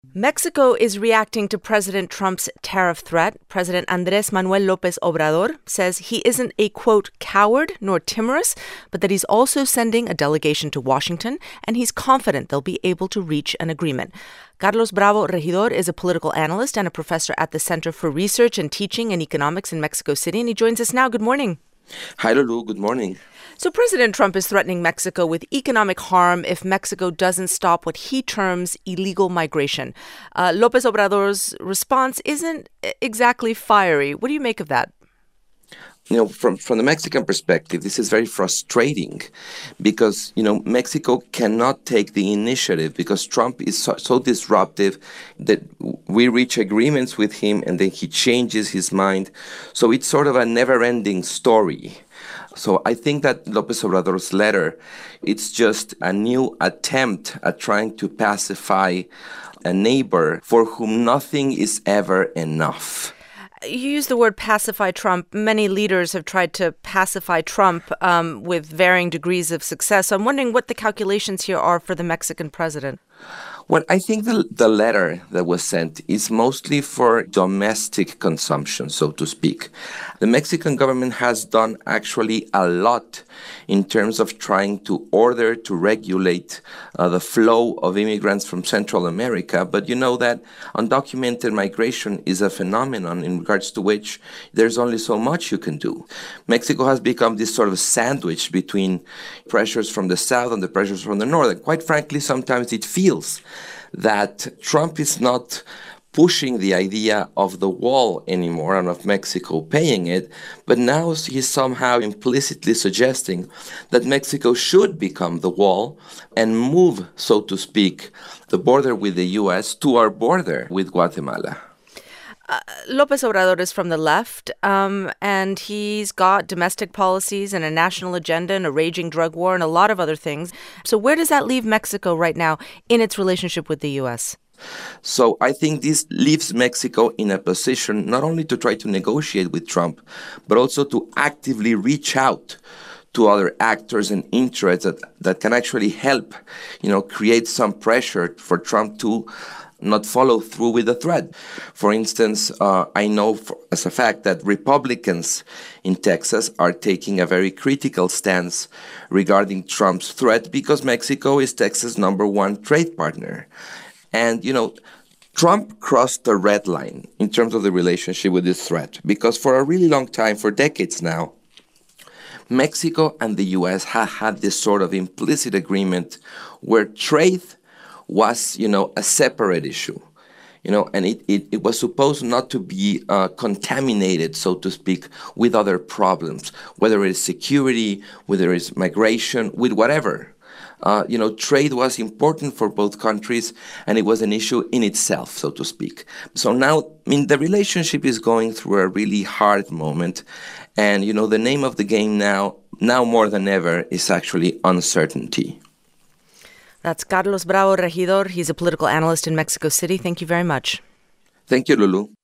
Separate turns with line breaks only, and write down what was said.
Mexico is reacting to President Trump's tariff threat. President Andrés Manuel López Obrador says he isn't a, quote, coward nor timorous, but that he's also sending a delegation to Washington, and he's confident they'll be able to reach an agreement. Carlos Bravo Regidor is a political analyst and a professor at the Center for Research and Teaching in Economics in Mexico City, and he joins us now. Good morning.
Hi, Lulu. Good morning.
So President Trump is threatening Mexico with economic harm if Mexico doesn't stop what he terms illegal migration. López Obrador's response isn't exactly fiery. What do you make of that?
From the Mexican perspective, this is very frustrating because, Mexico cannot take the initiative because Trump is so disruptive that we reach agreements with him and then he changes his mind. So it's sort of a never-ending story. So I think that López Obrador's letter, it's just a new attempt at trying to pacify a neighbor for whom nothing is ever enough.
You use the word pacify Trump. Many leaders have tried to pacify Trump with varying degrees of success. So I'm wondering what the calculations here are for the Mexican president.
Well, I think the letter that was sent is mostly for domestic consumption, so to speak. The Mexican government has done actually a lot in terms of trying to order, to regulate the flow of immigrants from Central America. But you know that undocumented migration is a phenomenon in regards to which there's only so much you can do. Mexico has become this sort of sandwich between pressures from the south and the pressures from the north. And quite frankly, sometimes it feels that Trump is not pushing the idea of the wall anymore and of Mexico paying it, but now he's somehow implicitly suggesting that Mexico should become the wall and move, so to speak, the border with the U.S. to our border with Guatemala.
López Obrador is from the left, and he's got domestic policies and a national agenda and a raging drug war and a lot of other things. So where does that leave Mexico right now in its relationship with the U.S.?
So I think this leaves Mexico in a position not only to try to negotiate with Trump, but also to actively reach out to other actors and interests that can actually help, create some pressure for Trump to not follow through with the threat. For instance, I know as a fact that Republicans in Texas are taking a very critical stance regarding Trump's threat because Mexico is Texas' #1 trade partner. And, Trump crossed the red line in terms of the relationship with this threat because for a really long time, for decades now, Mexico and the U.S. have had this sort of implicit agreement where trade was, a separate issue, and it was supposed not to be contaminated, so to speak, with other problems, whether it's security, whether it's migration, with whatever. Trade was important for both countries, and it was an issue in itself, so to speak. So now, the relationship is going through a really hard moment, and, the name of the game now more than ever is actually uncertainty.
That's Carlos Bravo Regidor. He's a political analyst in Mexico City. Thank you very much.
Thank you, Lulu.